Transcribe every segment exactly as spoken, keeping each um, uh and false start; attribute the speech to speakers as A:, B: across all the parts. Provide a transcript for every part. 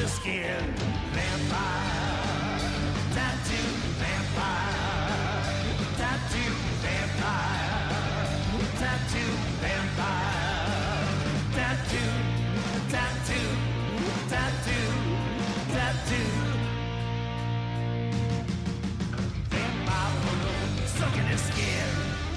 A: the skin. Vampire, tattoo vampire, tattoo vampire, tattoo vampire, tattoo, tattoo, tattoo, tattoo. Vampire, stuck in his skin.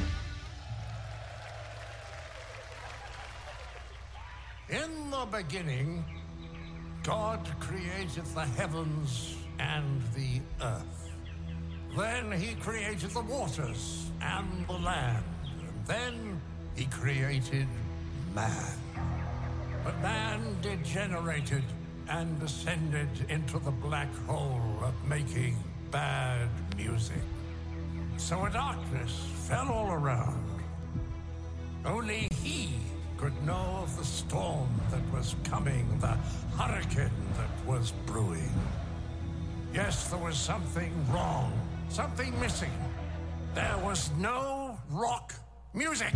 B: In the beginning, God created the heavens and the earth. Then he created the waters and the land. And then he created man. But man degenerated and descended into the black hole of making bad music. So a darkness fell all around. Only he could know of the storm that was coming, the hurricane that was brewing. Yes, there was something wrong, something missing. There was no rock music.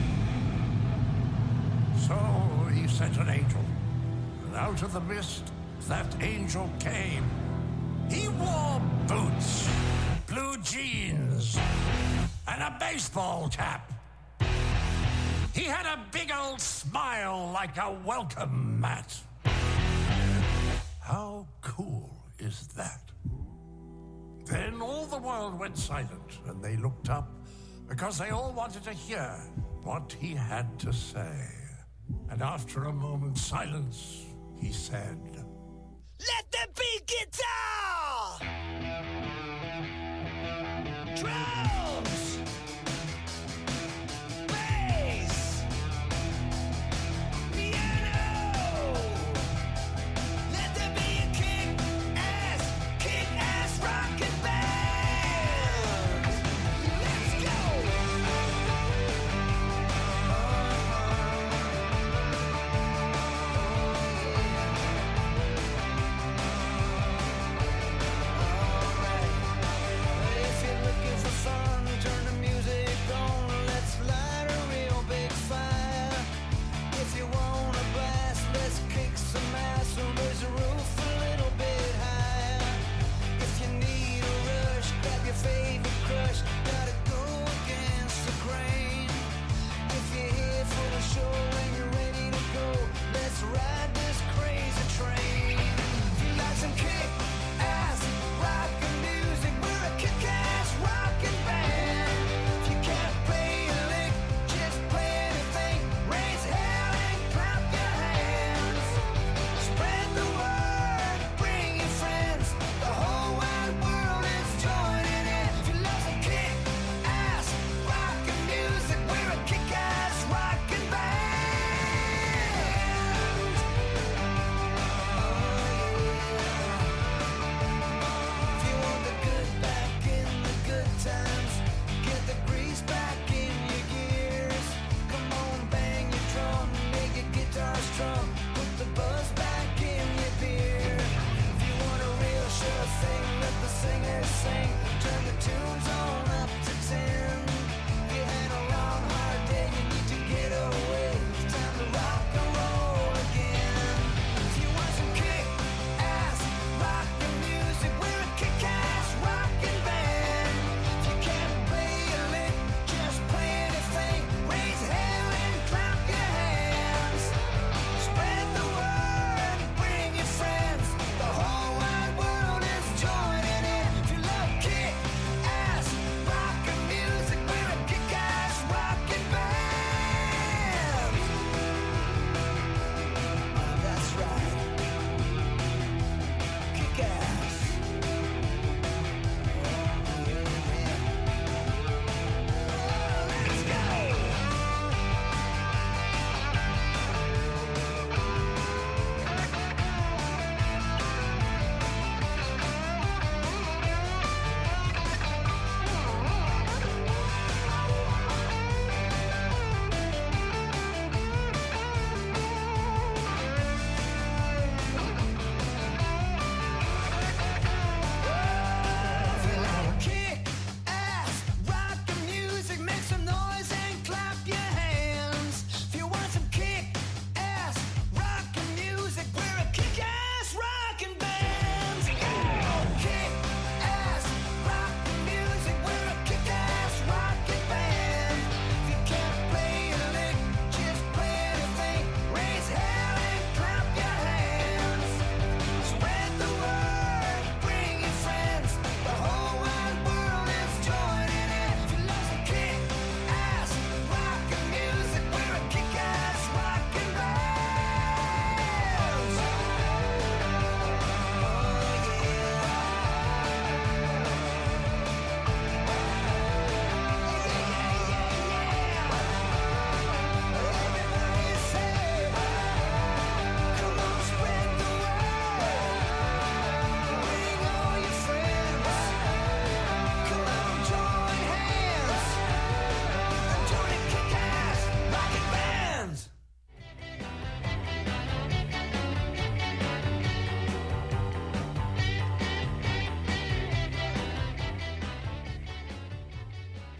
B: So he sent an angel, and out of the mist, that angel came. He wore boots, blue jeans, and a baseball cap. He had a big old smile like a welcome mat. How cool is that? Then all the world went silent, and they looked up because they all wanted to hear what he had to say. And after a moment's silence, he said,
A: Let there be guitar! Drums! Bass! Piano! Let there be a kick-ass, kick-ass rockin' band! Let's go! If you're looking for fun,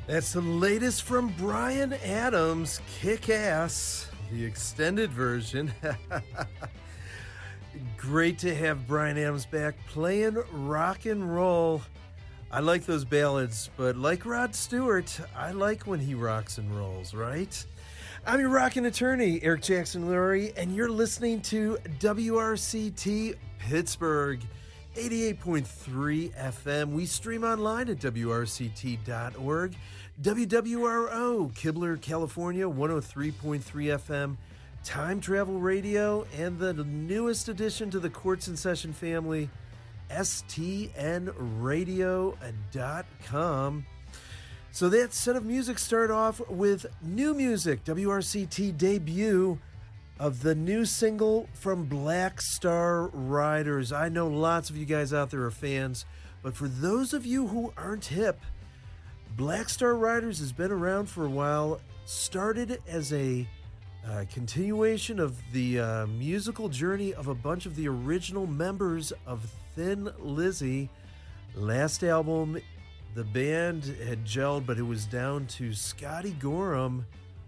C: That's the latest from Bryan Adams, Kick-Ass, the extended version. Great to have Bryan Adams back playing rock and roll. I like those ballads, but like Rod Stewart, I like when he rocks and rolls, right? I'm your rockin' attorney, Eric Jackson Lurie, and you're listening to W R C T Pittsburgh, eighty-eight point three F M. We stream online at W R C T dot org. W W R O, Kibler, California, one oh three point three F M. Time Travel Radio, and the newest addition to the Courts in Session family, S T N radio dot com. So that set of music started off with new music, W R C T debut of the new single from Black Star Riders. I know lots of you guys out there are fans, but for those of you who aren't hip, Black Star Riders has been around for a while, started as a uh, continuation of the uh, musical journey of a bunch of the original members of Thin Lizzy. Last album, the band had gelled, but it was down to Scotty Gorham,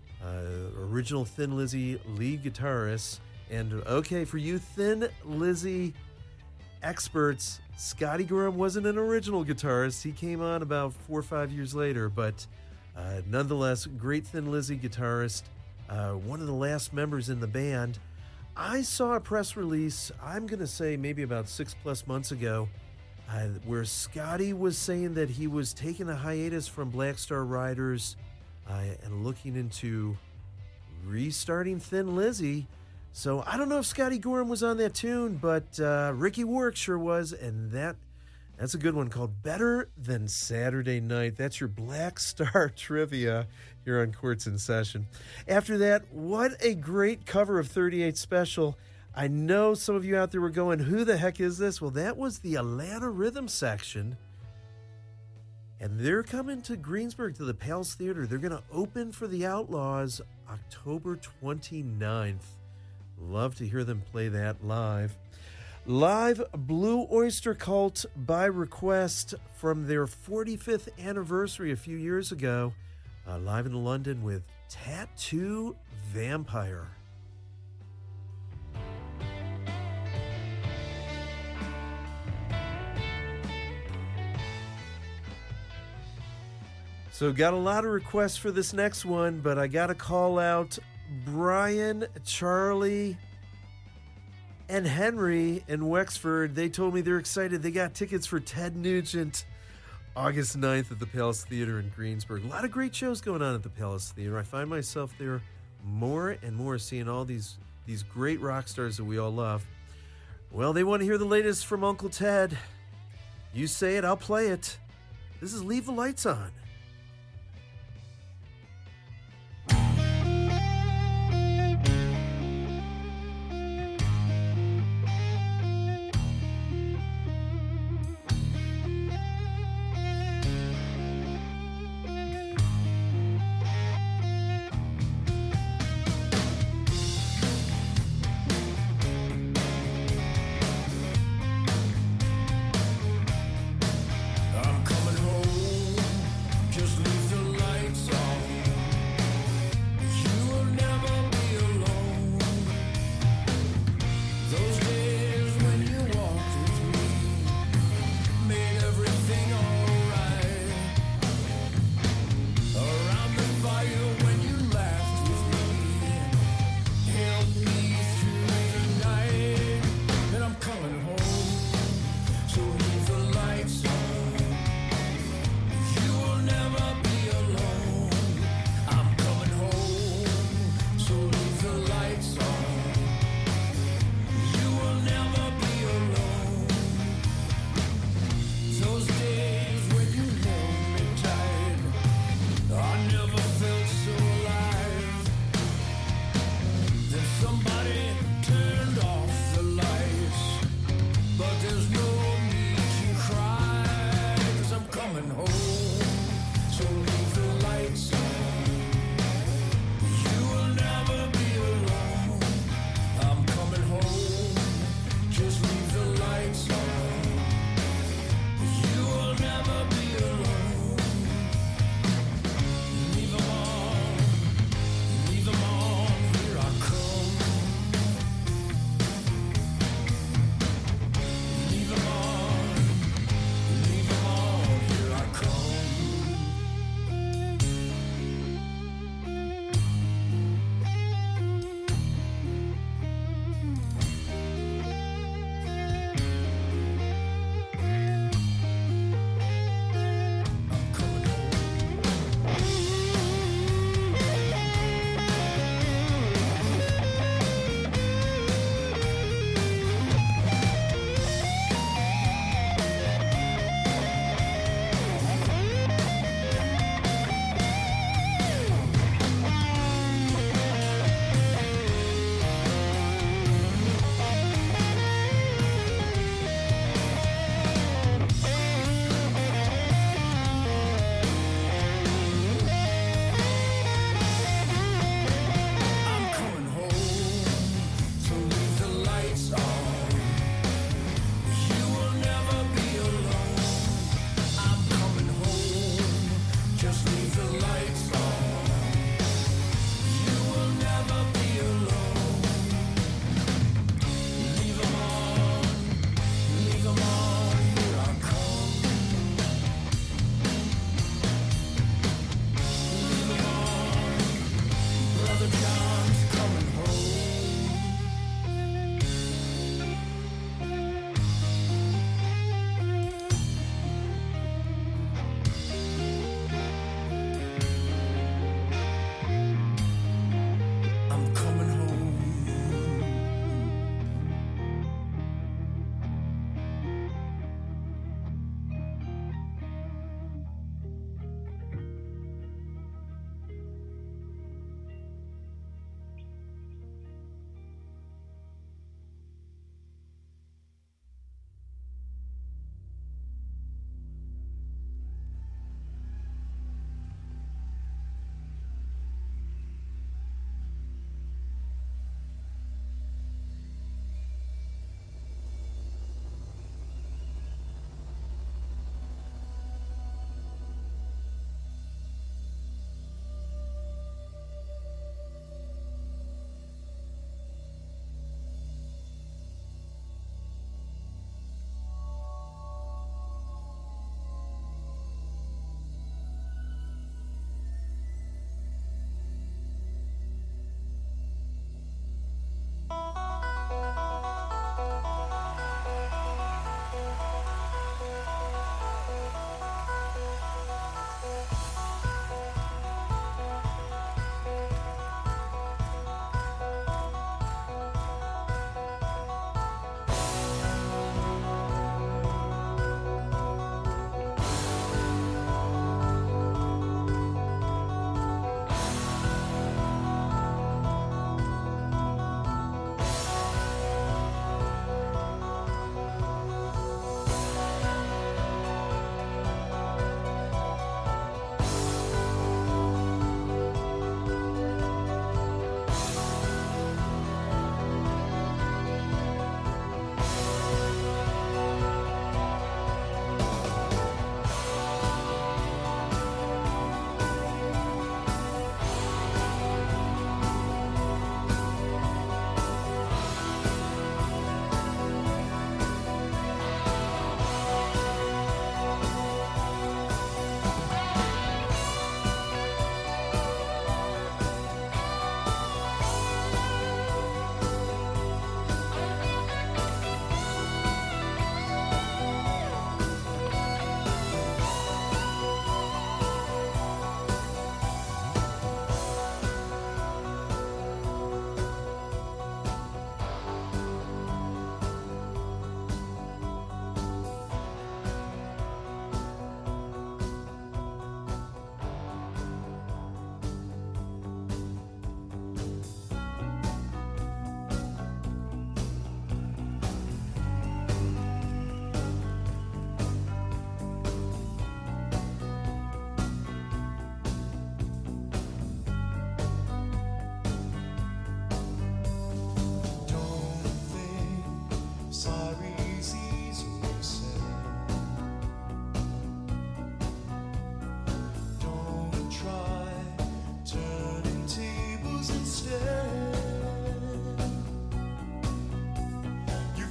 C: uh, original Thin Lizzy lead guitarist. And okay, for you Thin Lizzy experts, Scotty Gorham wasn't an original guitarist. He came on about four or five years later, but uh, nonetheless, great Thin Lizzy guitarist, uh, one of the last members in the band. I saw a press release, I'm going to say maybe about six plus months ago, uh, where Scotty was saying that he was taking a hiatus from Black Star Riders uh, and looking into restarting Thin Lizzy. So I don't know if Scotty Gorham was on that tune, but uh, Ricky Warwick sure was, and that that's a good one called Better Than Saturday Night. That's your Black Star trivia here on Courts in Session. After that, what a great cover of thirty-eight Special. I know some of you out there were going, who the heck is this? Well, that was the Atlanta Rhythm Section, and they're coming to Greensburg to the Palace Theater. They're going to open for the Outlaws October twenty-ninth. Love to hear them play that live. Live Blue Oyster Cult by request from their forty-fifth anniversary a few years ago. Uh, live in London with Tattoo Vampire. So got a lot of requests for this next one, but I got to call out Brian, Charlie, and Henry in Wexford. They told me they're excited. They got tickets for Ted Nugent August ninth at the Palace Theater in Greensburg. A lot of great shows going on at the Palace Theater. I find myself there more and more, seeing all these, these great rock stars that we all love. Well, they want to hear the latest from Uncle Ted. You say it, I'll play it. This is Leave the Lights On.
A: I'm coming home.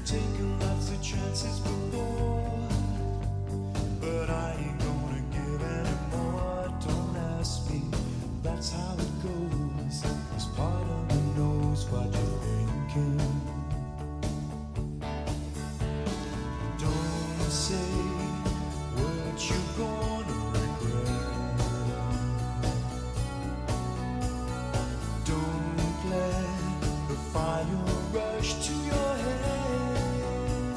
D: taken lots of chances before, but I ain't gonna give any more. Don't ask me, that's how it goes. 'Cause part of me knows what you're thinking. Don't say what you're gonna regret. Don't let the fire rush to your head.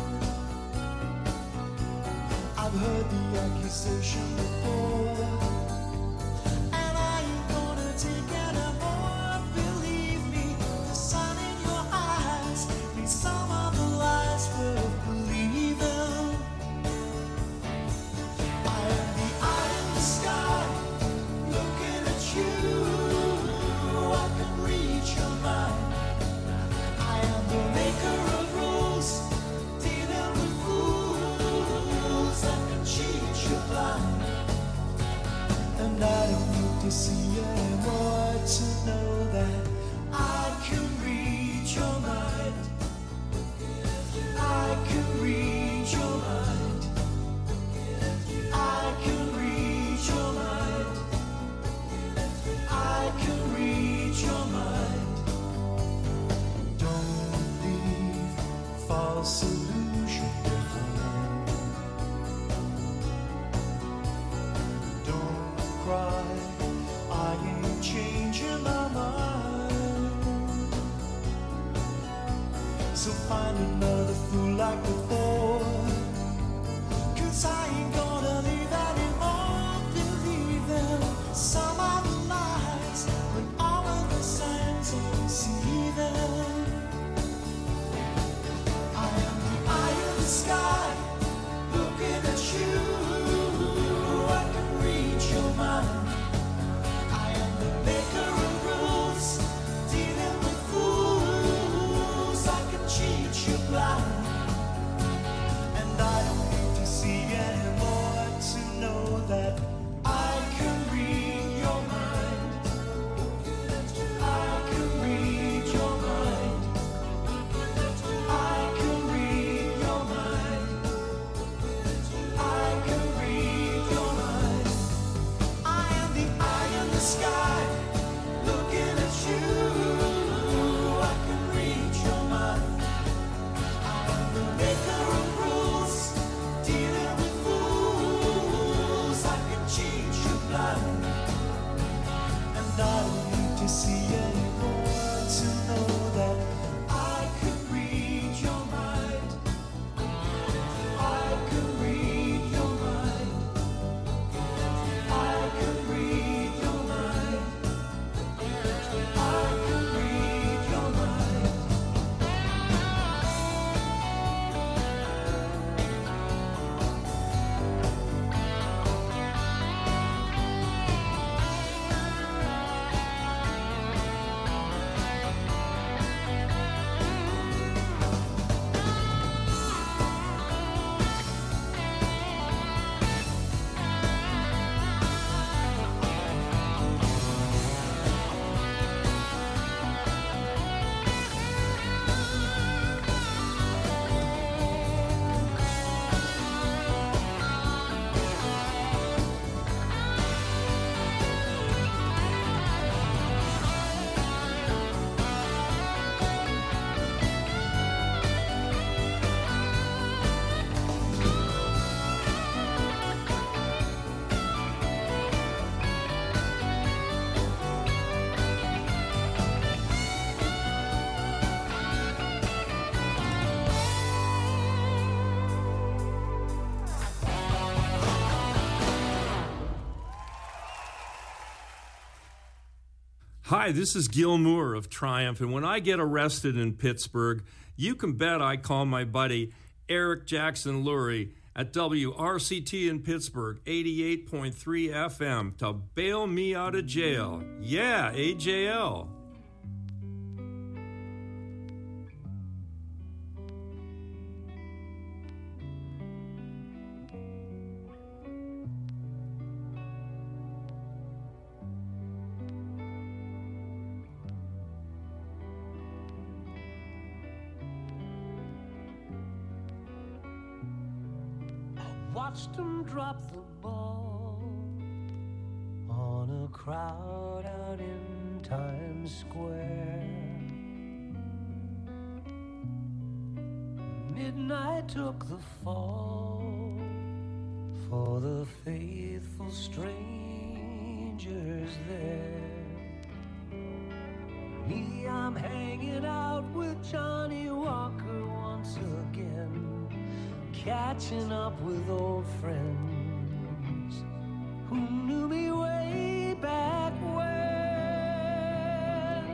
D: I've heard the accusation before, and I ain't gonna take any more. Believe me, the sun in your eyes means some of the lies worth believing. I am the eye in the sky, looking at you. I can read your mind. I am the maker of rules, dealing with fools. I can cheat you blind, and I don't need to see anymore to know that I can read your mind. I can read your mind. I can read your mind. I can read your mind. Don't leave false illusion behind. Don't cry, I ain't changing my mind. So find another fool like before, 'cause I ain't gonna leave anymore. Believe them, some of the lies, when all of the signs are deceiving. I am the eye in the sky, looking at you. I can read your mind. I am the maker of rules, dealing with fools. I can cheat you blind, and I don't need to see anymore to know that I can read your mind. I can read your mind. I can read your mind. I can read your mind. I am the eye in the sky, looking at you. I can read your mind. I am the maker of rules, dealing with fools. I can cheat you blind, and I don't need to see anymore to know that I can read your mind. I can read your mind. I can read your mind. I can read your mind.
E: Hi, this is Gil Moore of Triumph, and when I get arrested in Pittsburgh, you can bet I call my buddy Eric Jackson Lurie at W R C T in Pittsburgh, eighty-eight point three F M, to bail me out of jail. Yeah, A J L.
F: watched him drop the ball on a crowd out in Times Square. Midnight took the fall for the faithful strangers there. Me, I'm hanging out with Johnny Walker once again, catching up with old friends who knew me way back when.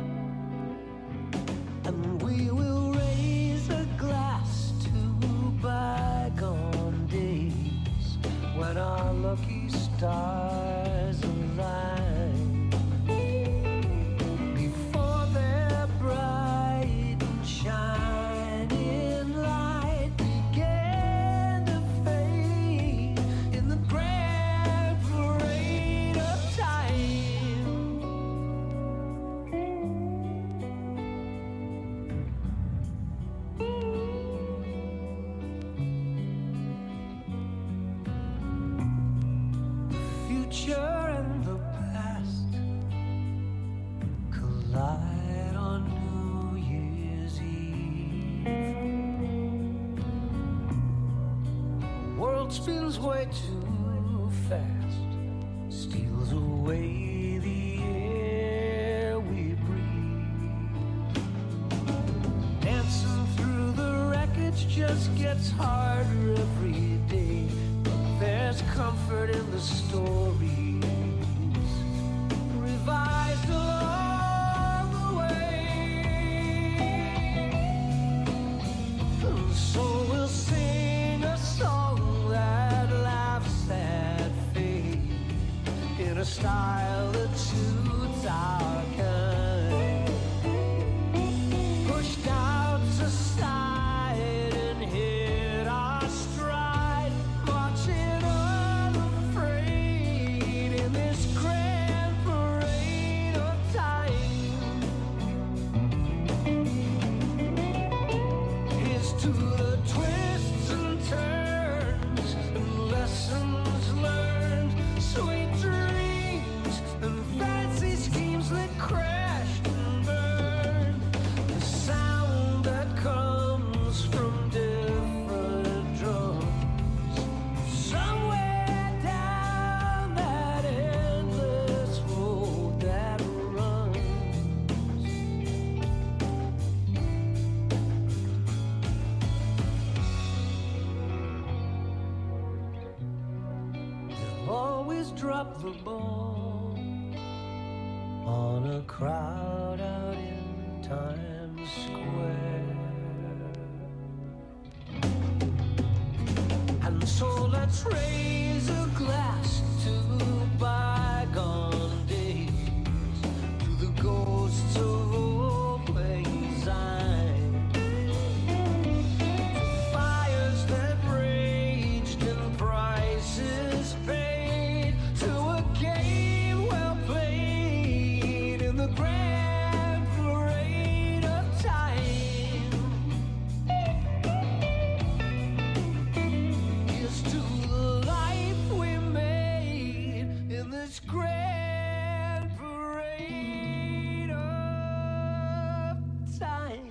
F: And we will raise a glass to bygone days when our lucky stars align before their bright and shining light began to fade in the grand parade of time. Future and the past collide on New Year's Eve. World spins way too fast, steals away the air we breathe. Dancing through the wreckage just gets harder every day, but there's comfort in the stories revised along the way. And so we'll sing a song that laughs at fate in a style that suits our kind. Pushed out to side and hit our stride, marching unafraid in this grand parade of time. Here's to the twists and turns and lessons learned, sweet dreams and fancy schemes that crashed and burned. The sound that comes from different drums, somewhere down that endless road that runs. They'll always drop the ball on a crowd out in Times Square. And so let's raise a glass to bygone days, to the ghosts of old lang syne, to fires that raged and prices paid, to a game well played in the grand parade of time. Here's to the life we made in this grand parade of time.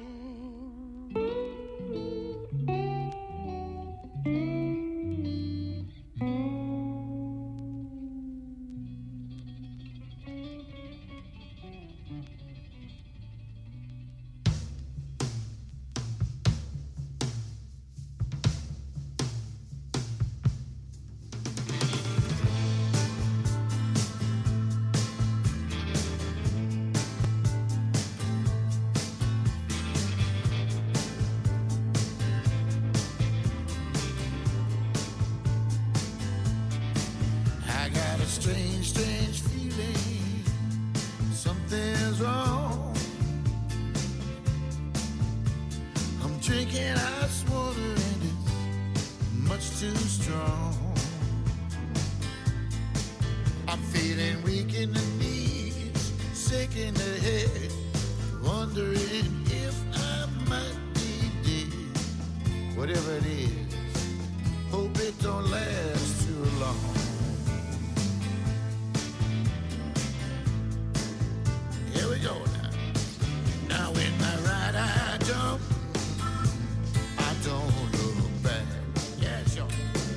G: I got a strange, strange feeling something's wrong. I'm drinking ice water and it's much too strong. I'm feeling weak in the knees, sick in the head, wondering if I might be dead. Whatever it is, Hope it don't last too long. Here we go now. Now when I ride, I jump. I don't look back. Yeah, sure.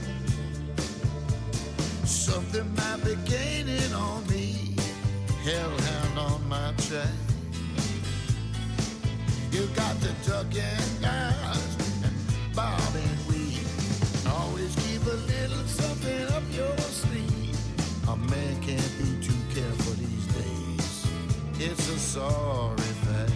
G: Something might be gaining on me. Hellhound on my track. You got to duck and dodge and bob and weave. Always keep a little something up your sleeve. A man can't be too careful these days. It's a sorry fact.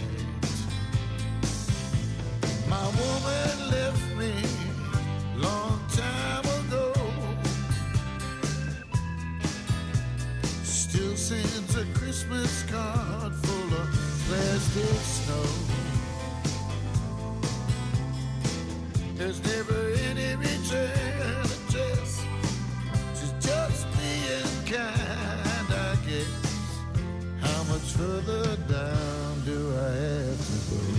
G: My woman left me long time ago. Still sends a Christmas card full of plastic snow. There's never any return address. She's just being kind, I guess. How much further down do I have to go?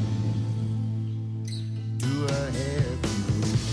G: Do I have to go?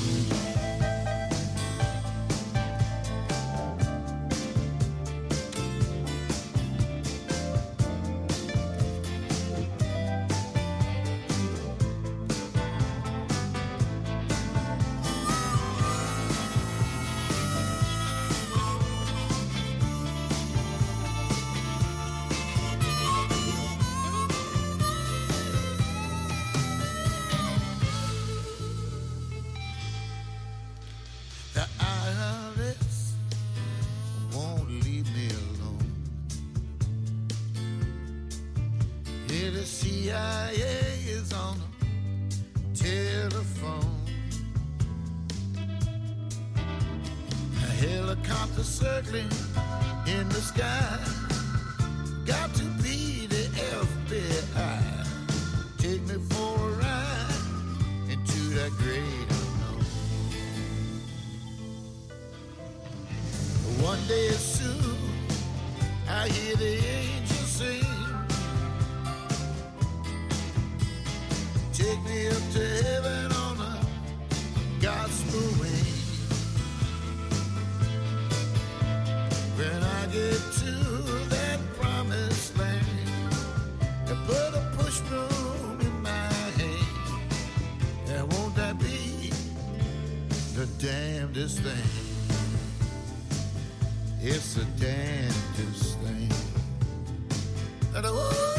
G: The I R S won't leave me alone. Yeah, the C I A is on the telephone. A helicopter circling in the sky. Got to be the F B I. Take me for a ride into that great unknown. One day soon, I hear the angels sing. Take me up to heaven on a gospel wing. When I get to that promised land, I put a push broom in my hand. And won't that be the damnedest thing? It's the damnedest thing. And oh,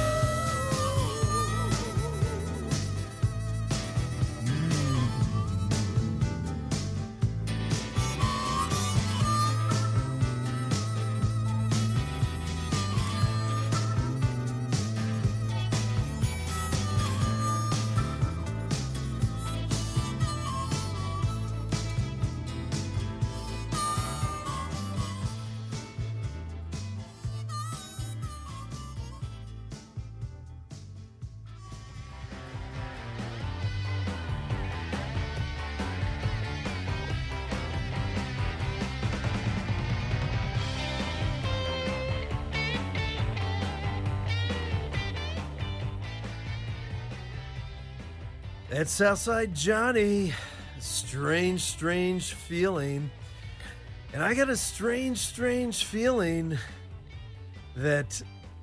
C: That's Southside Johnny. Strange, strange feeling. And I got a strange, strange feeling that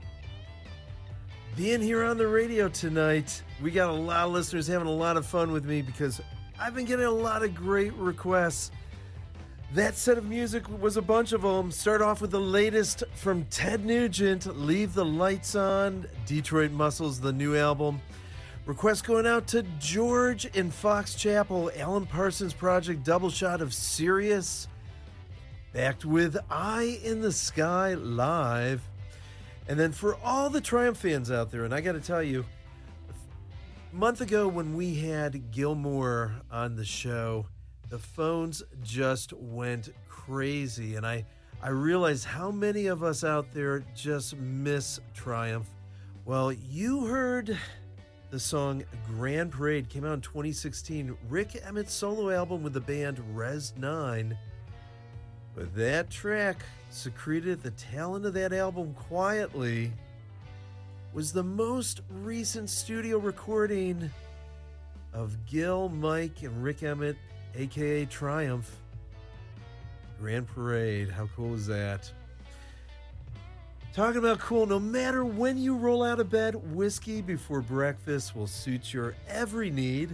C: being here on the radio tonight, we got a lot of listeners having a lot of fun with me because I've been getting a lot of great requests. That set of music was a bunch of them. Start off with the latest from Ted Nugent, Leave the Lights On, Detroit Muscles, the new album. Request going out to George in Fox Chapel, Alan Parsons Project, double shot of Sirius. Backed with Eye in the Sky live. And then for all the Triumph fans out there, and I got to tell you, a month ago when we had Gilmore on the show, the phones just went crazy. And I, I realized how many of us out there just miss Triumph. Well, you heard the song Grand Parade, came out in twenty sixteen. Rick Emmett's solo album with the band Res nine. But that track, secreted at the tail end of that album quietly, was the most recent studio recording of Gil, Mike, and Rick Emmett a k a. Triumph. Grand Parade. How cool is that? Talking about cool, no matter when you roll out of bed, whiskey before breakfast will suit your every need.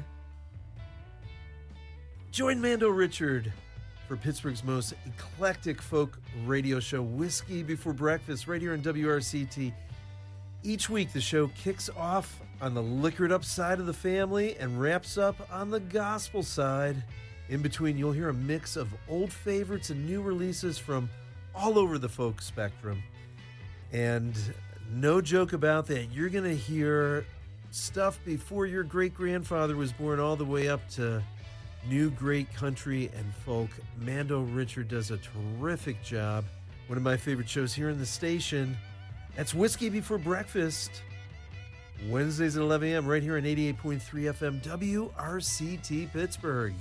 C: Join Mando Richard for Pittsburgh's most eclectic folk radio show, Whiskey Before Breakfast, right here on W R C T. Each week, the show kicks off on the liquored up side of the family and wraps up on the gospel side. In between, you'll hear a mix of old favorites and new releases from all over the folk spectrum. And no joke about that, you're going to hear stuff before your great-grandfather was born all the way up to new great country and folk. Mando Richard does a terrific job. One of my favorite shows here in the station. That's Whiskey Before Breakfast. Wednesdays at eleven a.m. right here on eighty-eight point three F M W R C T Pittsburgh.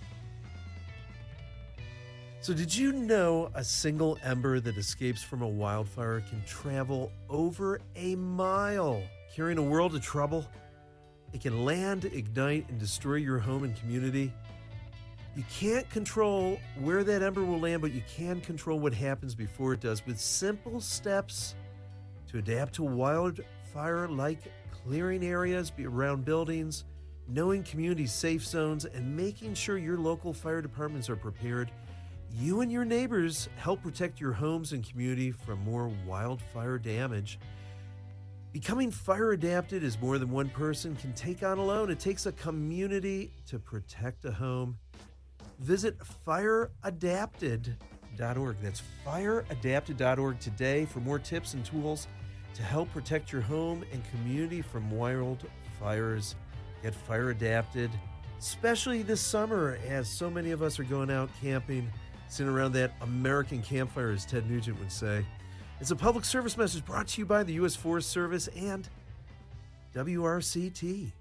C: So did you know a single ember that escapes from a wildfire can travel over a mile, carrying a world of trouble? It can land, ignite, and destroy your home and community. You can't control where that ember will land, but you can control what happens before it does with simple steps to adapt to wildfire-like clearing areas around buildings, knowing community safe zones, and making sure your local fire departments are prepared. You and your neighbors help protect your homes and community from more wildfire damage. Becoming fire adapted is more than one person can take on alone. It takes a community to protect a home. Visit fire adapted dot org. That's fire adapted dot org today for more tips and tools to help protect your home and community from wildfires. Get fire adapted, especially this summer as so many of us are going out camping, sitting around that American campfire, as Ted Nugent would say. It's a public service message brought to you by the U S Forest Service and W R C T.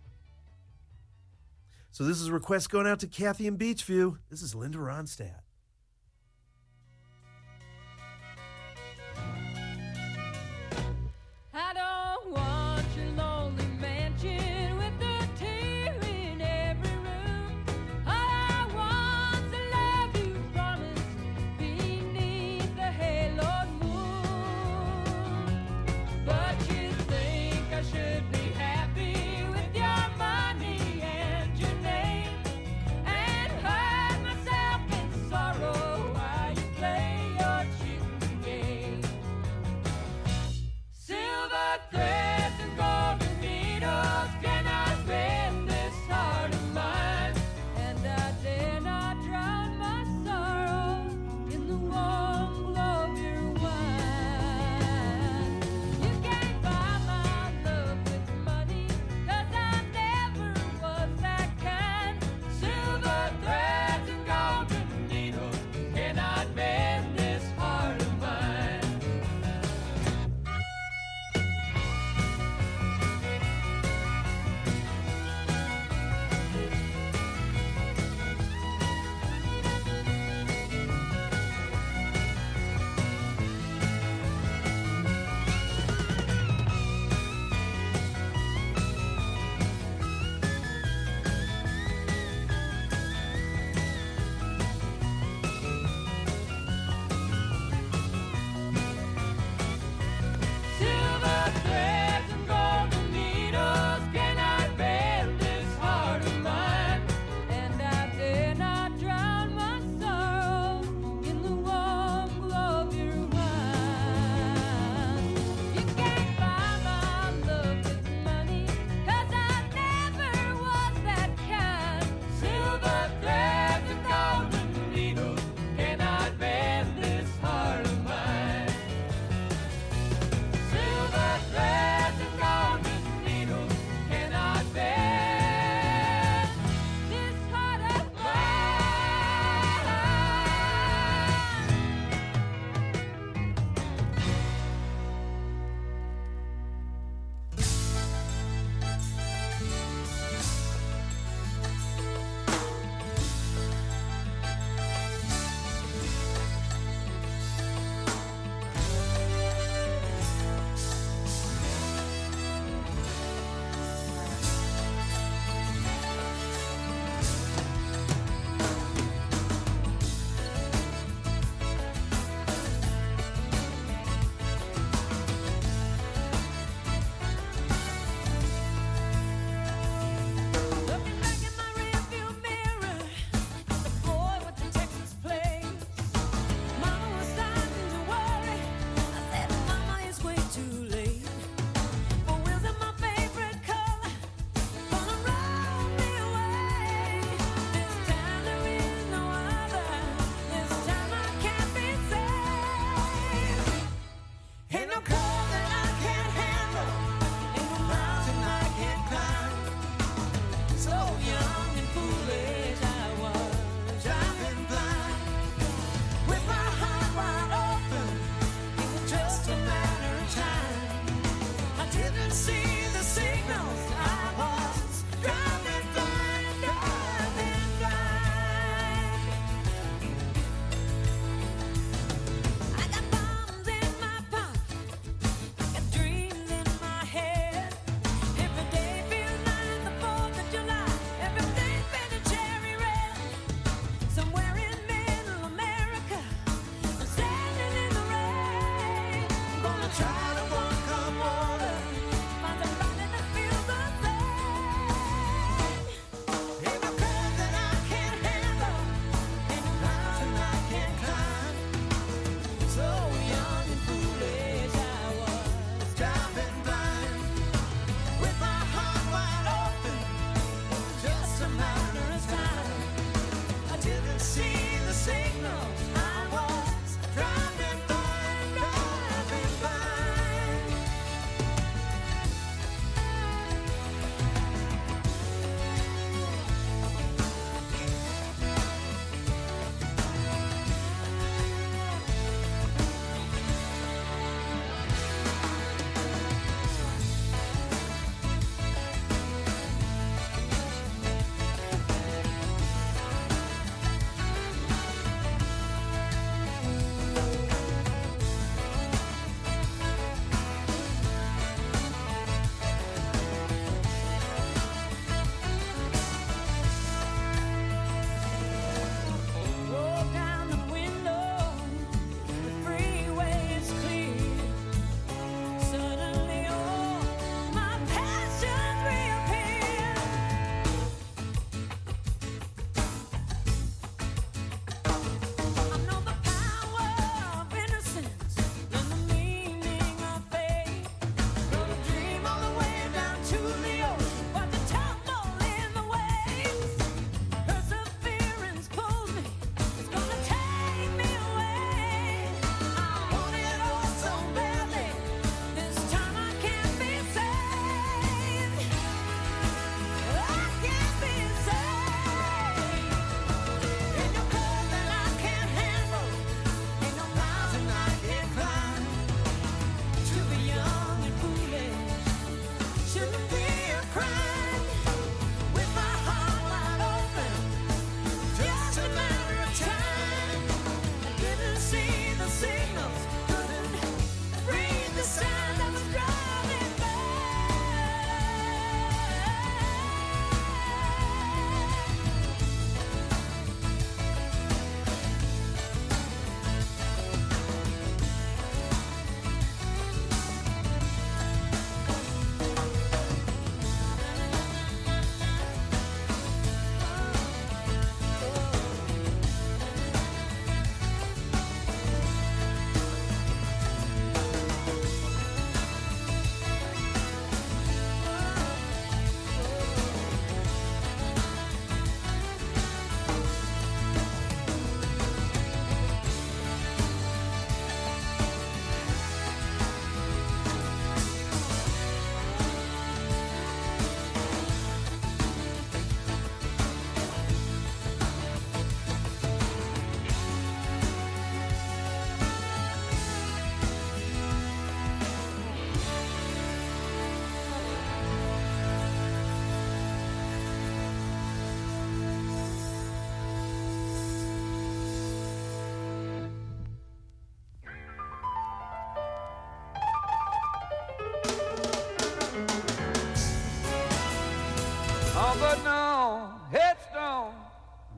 C: So this is a request going out to Kathy in Beachview. This is Linda Ronstadt.
H: I don't want your lonely mansion with a tear in every room. All I want's the love you promised beneath the halo moon. But you think I should be happy with your money and your name, and hurt myself in sorrow.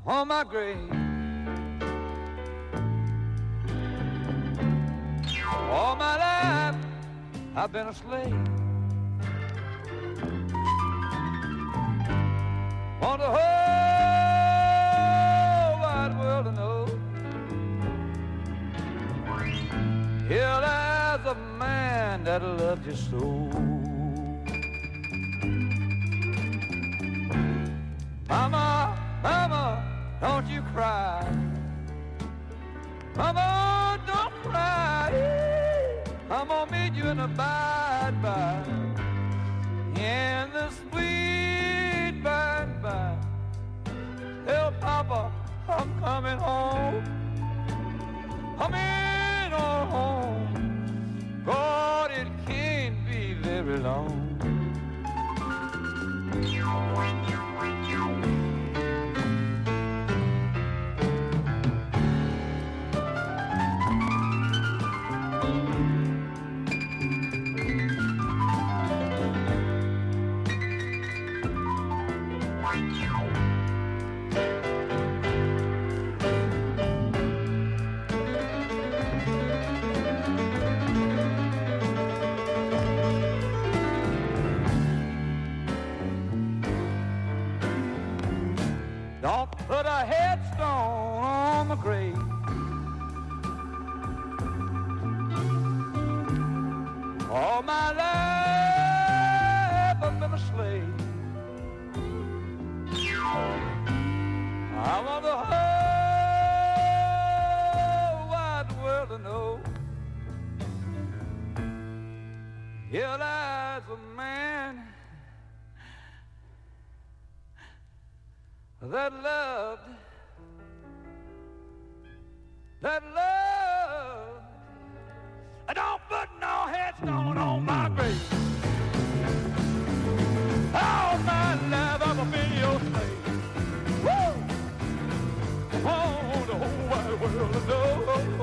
I: on my grave. All my life I've been a slave. Want the whole wide world to know. Here lies a man that loved you so. Mama, mama, don't you cry. Mama, don't cry. I'm gonna meet you in the by-and-by, in the sweet by-and-by. Tell Papa I'm coming home. Coming on home. God, it can't be very long. Don't put a headstone on my grave. All my life I've been a slave. I want the whole wide world to know. Here lies a man that loved, that loved. Don't put no headstone on my grave. All my life I've been your slave. Woo! Oh, the whole wide world to know.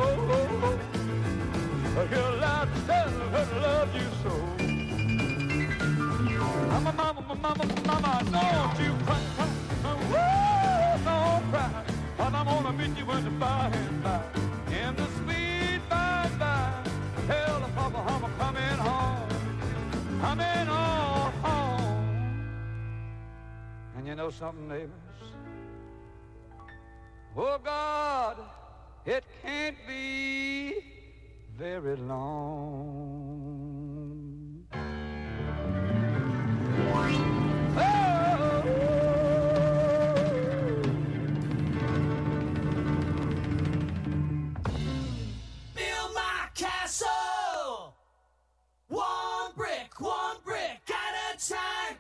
I: Here lies a man that loved you so. Mama, mama, mama, mama, don't you cry, cry. Don't cry, but I'm gonna meet you in the by and by, in the sweet by and by. Tell the Papa I'm coming home, coming on home. And you know something, neighbors? Oh God, it can't be very long. Oh.
D: Build my castle, one brick, one brick at a time.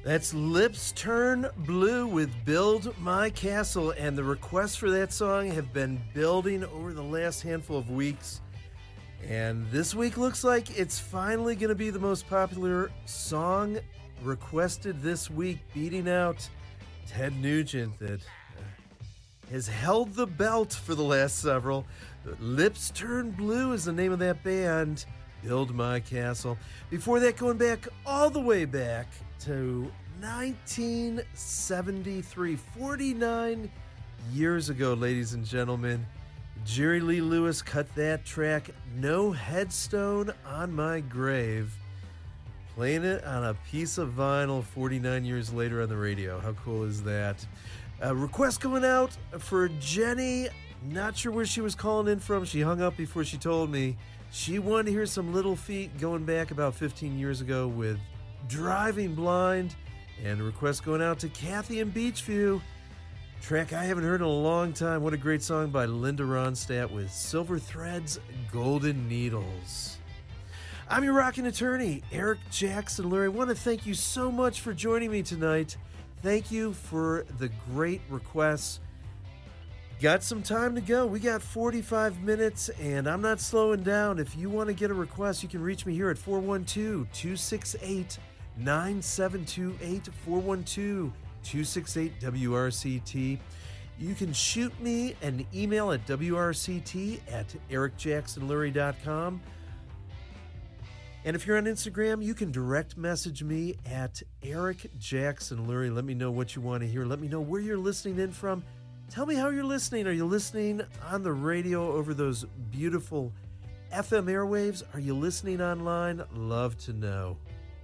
C: That's Lips Turn Blue with Build My Castle, and the requests for that song have been building over the last handful of weeks. And this week looks like it's finally going to be the most popular song requested this week, beating out Ted Nugent that uh, has held the belt for the last several. Lips Turn Blue is the name of that band, Build My Castle. Before that, going back all the way back to nineteen seventy-three, forty-nine years ago, ladies and gentlemen, Jerry Lee Lewis cut that track, No Headstone on My Grave, playing it on a piece of vinyl forty-nine years later on the radio. How cool is that? A request going out for Jenny. Not sure where she was calling in from. She hung up before she told me. She wanted to hear some Little Feat going back about fifteen years ago with Driving Blind. And a request going out to Kathy in Beachview. Track I haven't heard in a long time. What a great song by Linda Ronstadt with Silver Threads, Golden Needles. I'm your rockin' attorney, Eric Jackson Lurie. I want to thank you so much for joining me tonight. Thank you for the great requests. Got some time to go. We got forty-five minutes, and I'm not slowing down. If you want to get a request, you can reach me here at four one two, two six eight, nine seven two eight, four one two, two six eight, W R C T. You can shoot me an email at W R C T at eric jackson lurie dot com. And if you're on Instagram, you can direct message me at Eric Jackson Lurie. Let me know what you want to hear. Let me know where you're listening in from. Tell me how you're listening. Are you listening on the radio over those beautiful F M airwaves? Are you listening online? Love to know.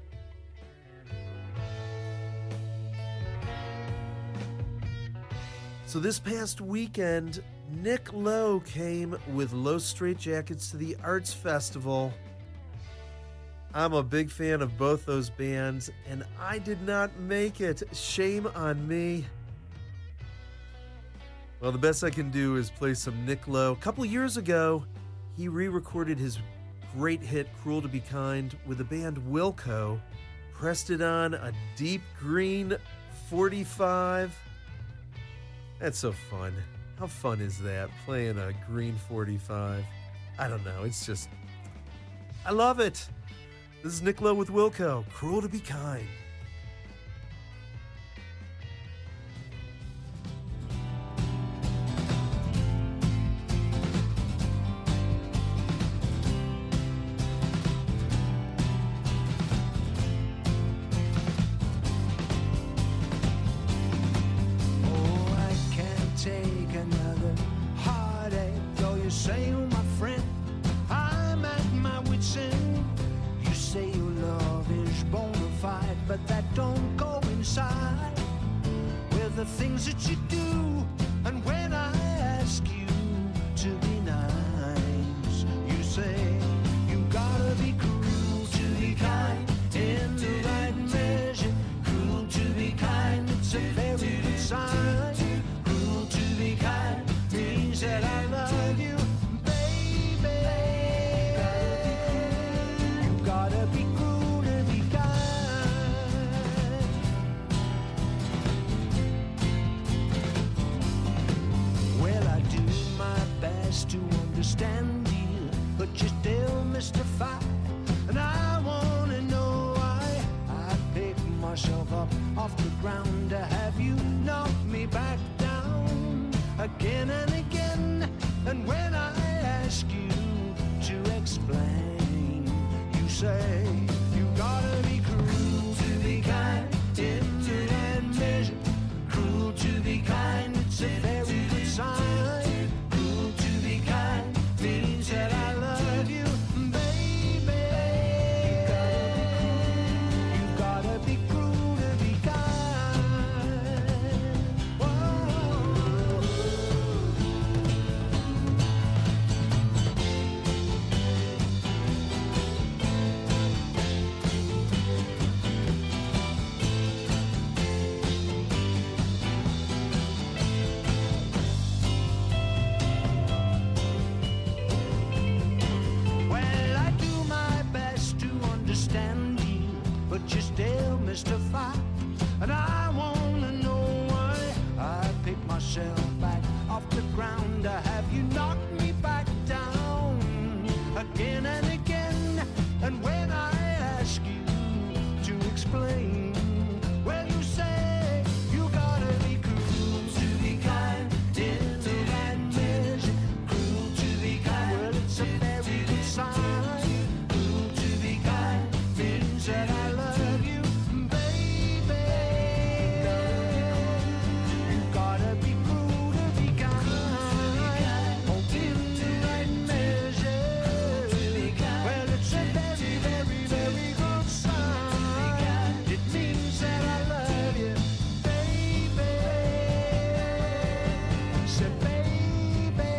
C: So this past weekend, Nick Lowe came with Low Straitjackets to the Arts Festival. I'm a big fan of both those bands, and I did not make it. Shame on me. Well, the best I can do is play some Nick Lowe. A couple years ago, he re-recorded his great hit, Cruel to Be Kind, with the band Wilco. Pressed it on a deep green forty-five. That's so fun. How fun is that, playing a green forty-five? I don't know, it's just... I love it. This is Nick Lowe with Wilco, Cruel to Be Kind.
F: Oh, I can't take another heartache. Though you say, oh, my friend, I'm at my wit's end. You say your love is bona fide, but that don't go inside with the things that you do. And when I ask you to be nice, you say you gotta be cruel to be kind, in the right measure. Cruel to be kind, it's a very good sign. Cruel to be kind means that I love you, baby. You gotta be cruel to be kind. Well, I do my best to understand you, but you're still mystified. And I wanna know why I pick myself up off the ground to have you knock me back down again and again. And when I ask you to explain, you say you gotta be cruel to be kind, into that measure. Cruel to be kind, it's a very good sign. Cruel to be kind means that I love you, baby. You gotta be cruel to be kind. Whoa. off the ground? Have you knocked me back down again and again? And when I ask you to explain, well, you say you gotta be cruel to be kind, gentle and measured, cruel to be kind. Well, it's a very good sign. Cruel to be kind means that I love you, baby. You gotta be cruel to be kind. Oh, gentle and measured. Well, it's a very, very, very good sign. It means that I love you, baby. Say, baby,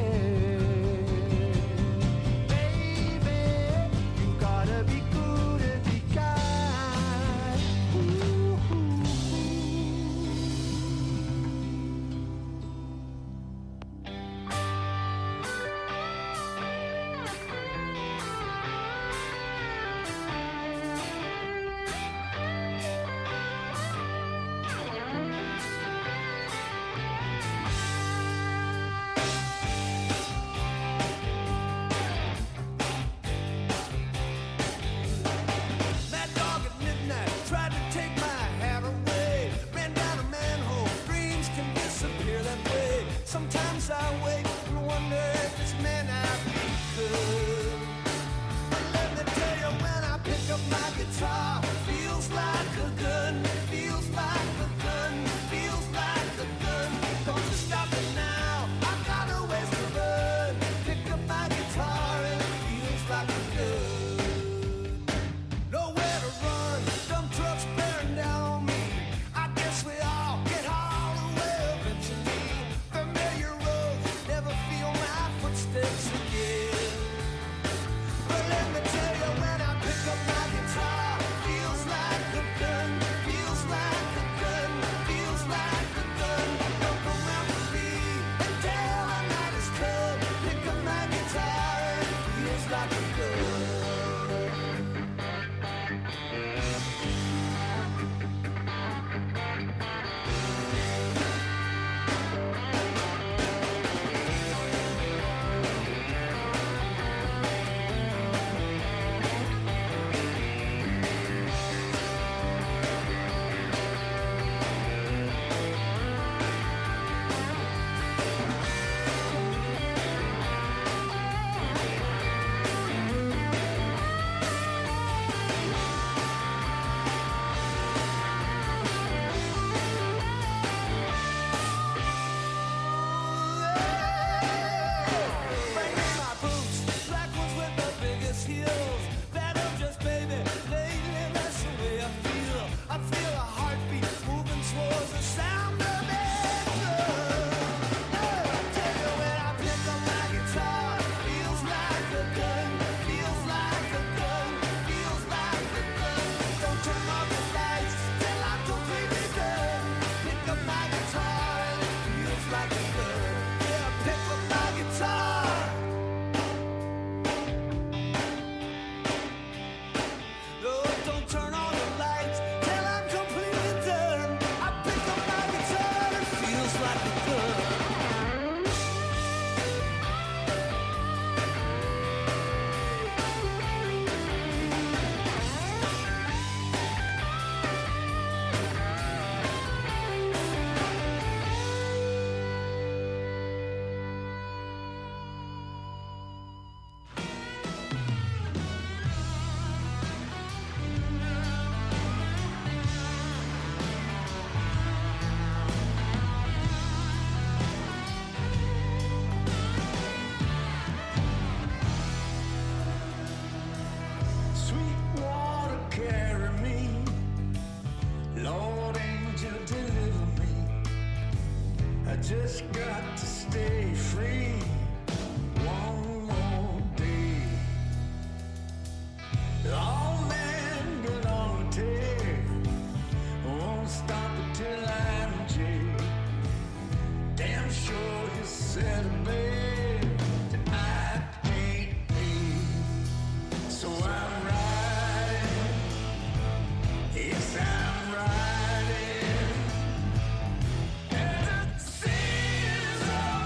F: baby, you gotta be good and be kind. Ooh. That dog at midnight tried to take my hat away. Ran down a manhole. Dreams can disappear that way. Sometimes I wake and wonder if it's meant I be good. But let me tell you, when I pick up my guitar, feels like a gun. Feels like a gun. Feels like a gun. Don't you stop it now. I've got a ways to run. Pick up my guitar and it feels like a gun. Nowhere to run, dump trucks bearing down on me. I guess we all get hauled away eventually. Familiar roads, never feel my footsteps again. But let me tell you, when I pick up my guitar, feels like a gun, feels like a gun, feels like a gun. Don't come out with me until the night is come. Pick up my guitar and it feels like a gun. Bring me my boots, black ones with the biggest heels. That up just baby, lately that's the way I feel. I feel a heartbeat moving towards the sound of it. Tell you when I pick up my guitar, feels like a gun, feels like a gun, feels like a gun. Don't turn off the lights till I'm completely done. Pick up my guitar and it feels like a gun. Yeah, pick up my guitar. No, don't turn on the lights till I'm completely done. I pick up my guitar, it feels like a gun. Sweet water, carry me. Lord angel, deliver me. I just got to stay free one more day. All men get on the tear. Won't stop until I'm in jail. Damn sure you said a bed that I ain't made. So I'm riding. Yes, I'm riding. And the seas of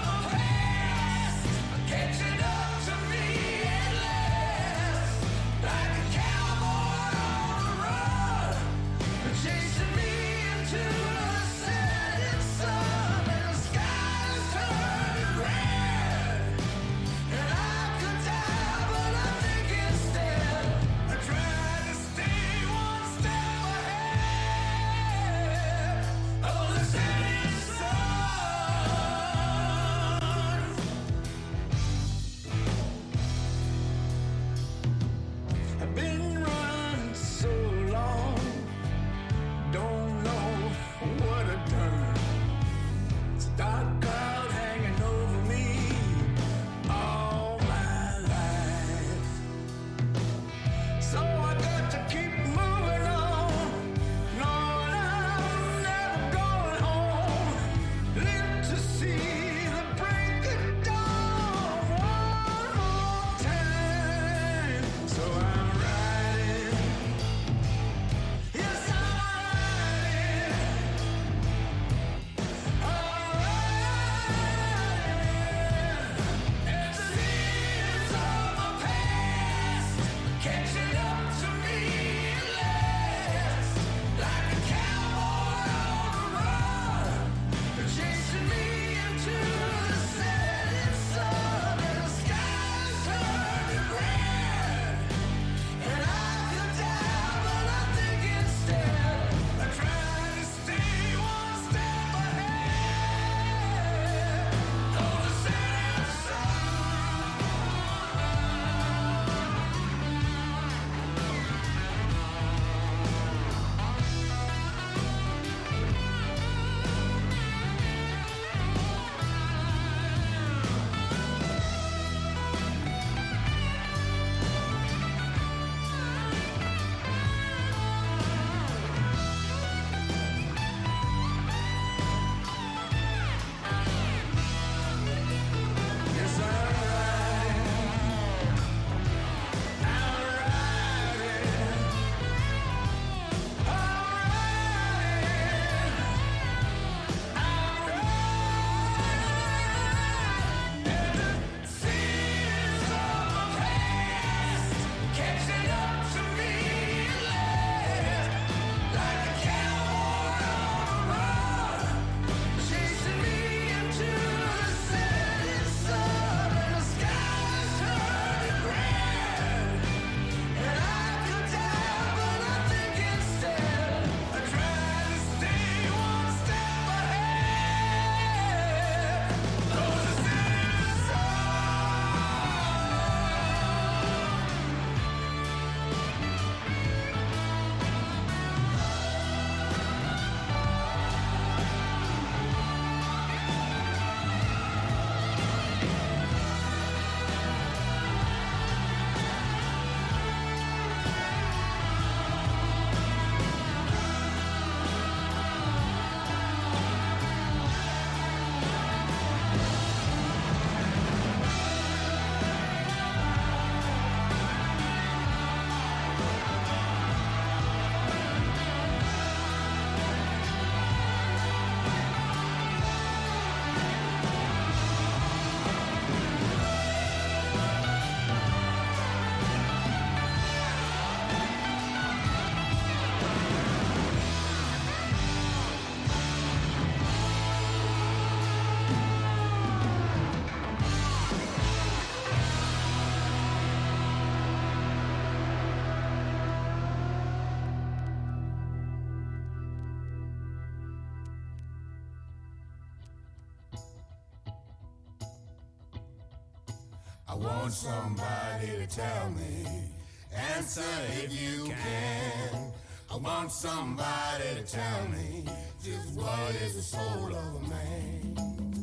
G: I want somebody to tell me. Answer if you can. I want somebody to tell me just what is the soul of a man.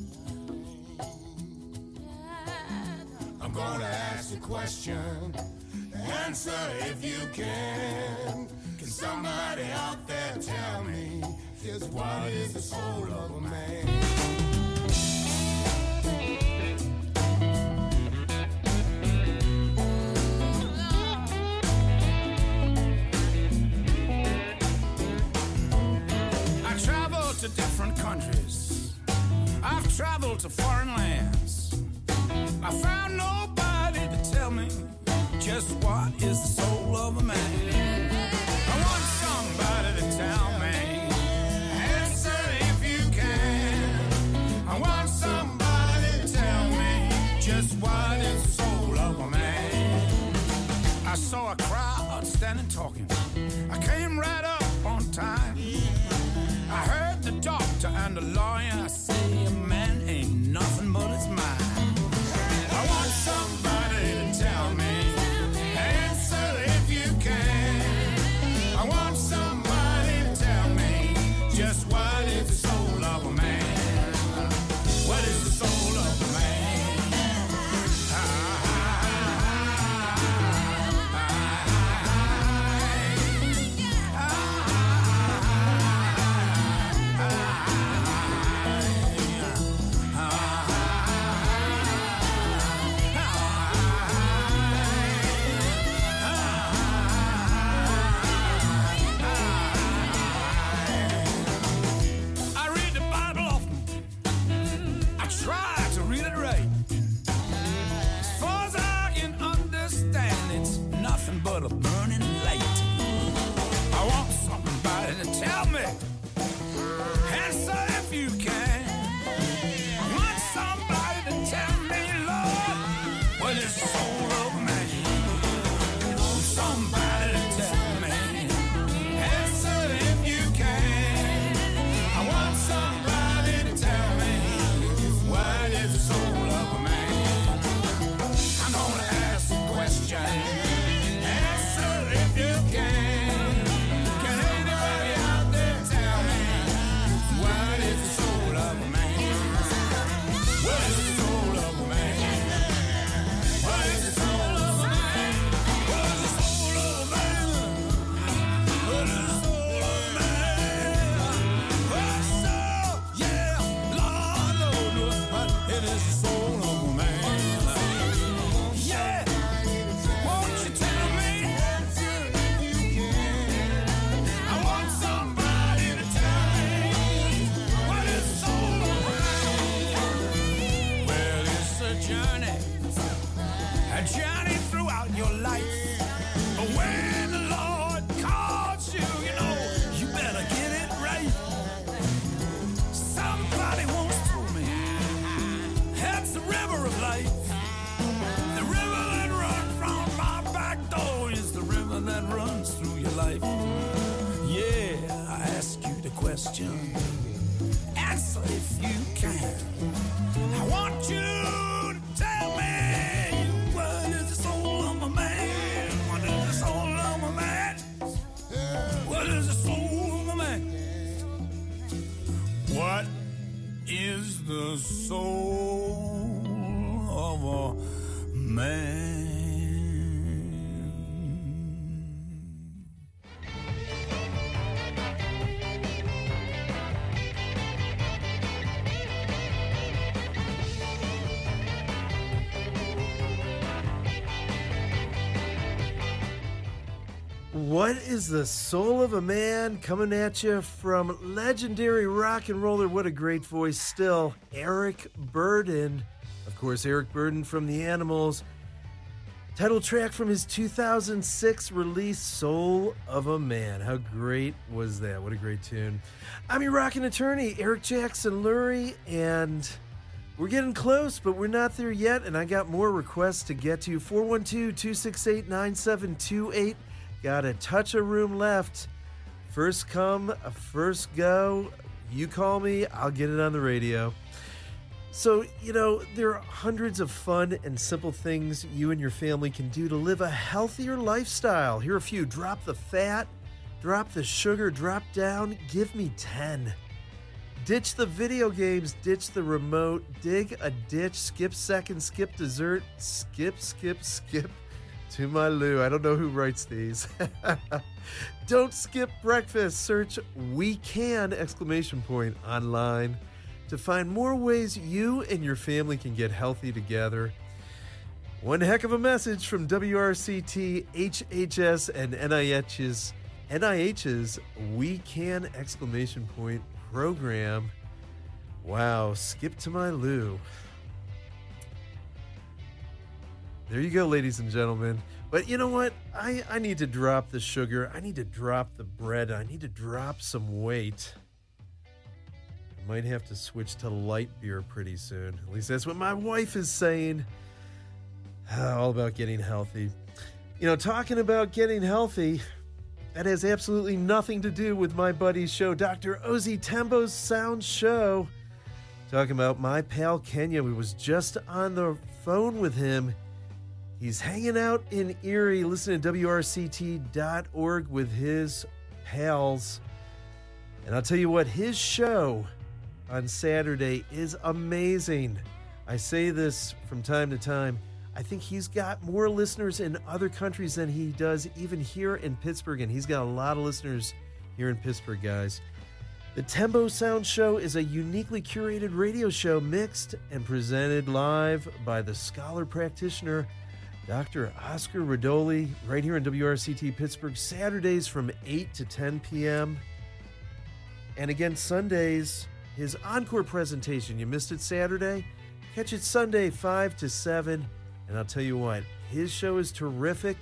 G: I'm gonna ask a question. Answer if you can. Can somebody out there tell me just what is the soul of a man? To different countries, I've traveled to foreign lands. I found nobody to tell me just what is the soul of a man. I want somebody to tell me. Answer if you can. I want somebody to tell me just what is the soul of a man. I saw a crowd standing talking. I came right up on time. I heard the doctor and the lawyer say a man ain't nothing but his mind. I want somebody to tell me. Answer if you can. I want somebody to tell me just what is the soul of a man. What is the soul of a man? Ah, ah, ah, ah, ah, I read the Bible often. I try to read it right. As far as I can understand, it's nothing but a burning light. I want somebody to tell me. Answer if you can. I want somebody to tell me, Lord, what is the soul of man? Somebody to tell me. Answer if you can. I want somebody to tell me what is the soul of a man. I'm gonna ask a question. Answer if you can. Can anybody out there tell me what is the soul of a man? What is the soul of a man? What is the soul of a man? What is the soul of a man? What is the soul of a man? What's soul? Yeah, Lord, Lord, Lord, but it is the soul of a man. Yeah, won't you tell me? I want somebody to tell me what is the soul of a man. Well, it's a journey, a journey throughout your life. But when the Lord calls you, you know, you better get it right. Somebody once told me, that's the river of life. The river that runs from my back door is the river that runs through your life. Yeah, I ask you the question. Answer if you can. I want you to tell me what is the soul of a man? What is the soul of a man? What is the soul of a man? What is the soul of a man?
C: What is the soul of a man? Coming at you from legendary rock and roller. What a great voice still. Eric Burdon. Of course, Eric Burdon from The Animals. Title track from his two thousand six release, Soul of a Man. How great was that? What a great tune. I'm your rockin' attorney, Eric Jackson Lurie, and we're getting close, but we're not there yet, and I got more requests to get to. four one two, two six eight, nine seven two eight. Got a touch of room left. First come, first go. You call me, I'll get it on the radio. So, you know, there are hundreds of fun and simple things you and your family can do to live a healthier lifestyle. Here are a few. Drop the fat, drop the sugar, drop down, give me ten. Ditch the video games, ditch the remote, dig a ditch, skip seconds, skip dessert, skip, skip, skip to my Lou. I don't know who writes these. Don't skip breakfast. Search We Can exclamation point online to find more ways you and your family can get healthy together. One heck of a message from W R C T, H H S, and N I H's N I H's We Can exclamation point program. Wow, skip to my Lou. There you go, ladies and gentlemen. But you know what? I, I need to drop the sugar. I need to drop the bread. I need to drop some weight. I might have to switch to light beer pretty soon. At least that's what my wife is saying. All about getting healthy. You know, talking about getting healthy, that has absolutely nothing to do with my buddy's show, Doctor Ozzy Tembo's Sound Show. Talking about my pal Kenya. We was just on the phone with him. He's hanging out in Erie, listening to W R C T dot org with his pals. And I'll tell you what, his show on Saturday is amazing. I say this from time to time. I think he's got more listeners in other countries than he does even here in Pittsburgh, and he's got a lot of listeners here in Pittsburgh, guys. The Tembo Sound Show is a uniquely curated radio show mixed and presented live by the scholar practitioner, Doctor Oscar Rodoli, right here on W R C T Pittsburgh, Saturdays from eight to ten p.m. And again, Sundays, his encore presentation. You missed it Saturday? Catch it Sunday, five to seven. And I'll tell you what, his show is terrific.